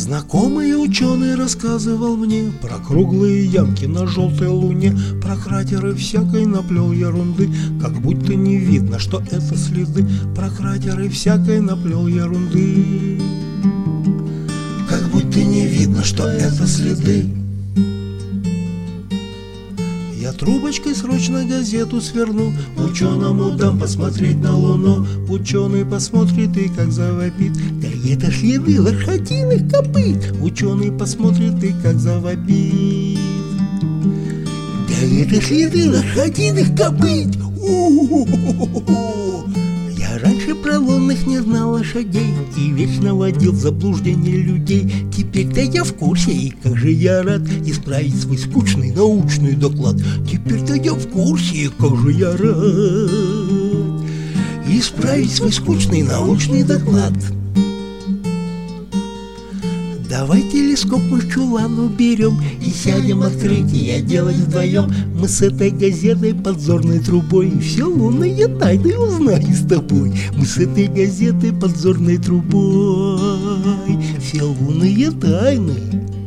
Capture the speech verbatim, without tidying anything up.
Знакомый ученый рассказывал мне про круглые ямки на желтой луне, про кратеры всякой наплел ерунды, как будто не видно, что это следы. Про кратеры всякой наплел ерунды, как будто не видно, что это следы. Я трубочкой срочно газету сверну, ученому дам посмотреть на луну. Ученый посмотрит и как завопит: да это следы лошадиных копыт. Ученый посмотрит и как завопит: да это следы лошадиных копыт. У-у-у-у-у-у. Я раньше про лунных не знал лошадей и вечно водил в заблуждение людей. Теперь-то я в курсе, и как же я рад исправить свой скучный научный доклад. Теперь-то я в курсе, и как же я рад исправить свой скучный научный доклад. Давай телескоп мы в чулан уберем и сядем открытие делать вдвоем. Мы с этой газетой подзорной трубой все лунные тайны узнаем с тобой. Мы с этой газетой подзорной трубой все лунные тайны